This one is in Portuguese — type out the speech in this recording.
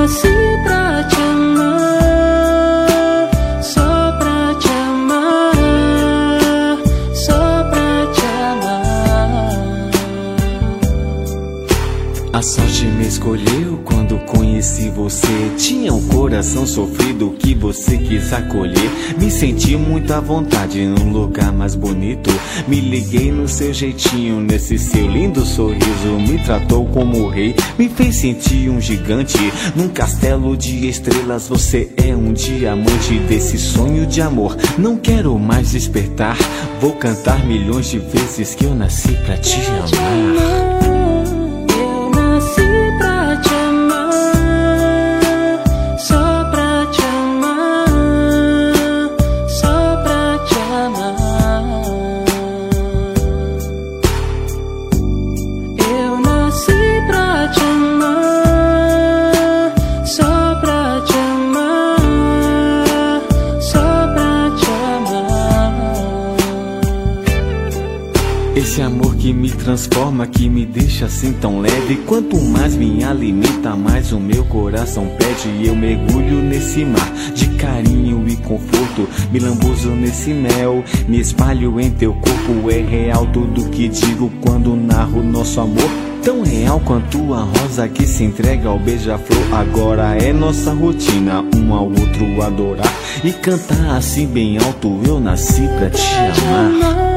A sorte me escolheu quando conheci você. Tinha um coração sofrido que você quis acolher. Me senti muito à vontade num lugar mais bonito. Me liguei no seu jeitinho, nesse seu lindo sorriso. Me tratou como rei, me fez sentir um gigante. Num castelo de estrelas você é um diamante. Desse sonho de amor não quero mais despertar. Vou cantar milhões de vezes que eu nasci pra te amar. Esse amor que me transforma, que me deixa assim tão leve. Quanto mais me alimenta, mais o meu coração pede. E eu mergulho nesse mar de carinho e conforto. Me lambuzo nesse mel, me espalho em teu corpo. É real tudo que digo quando narro nosso amor. Tão real quanto a rosa que se entrega ao beija-flor. Agora é nossa rotina, um ao outro adorar e cantar assim bem alto. Eu nasci pra te amar.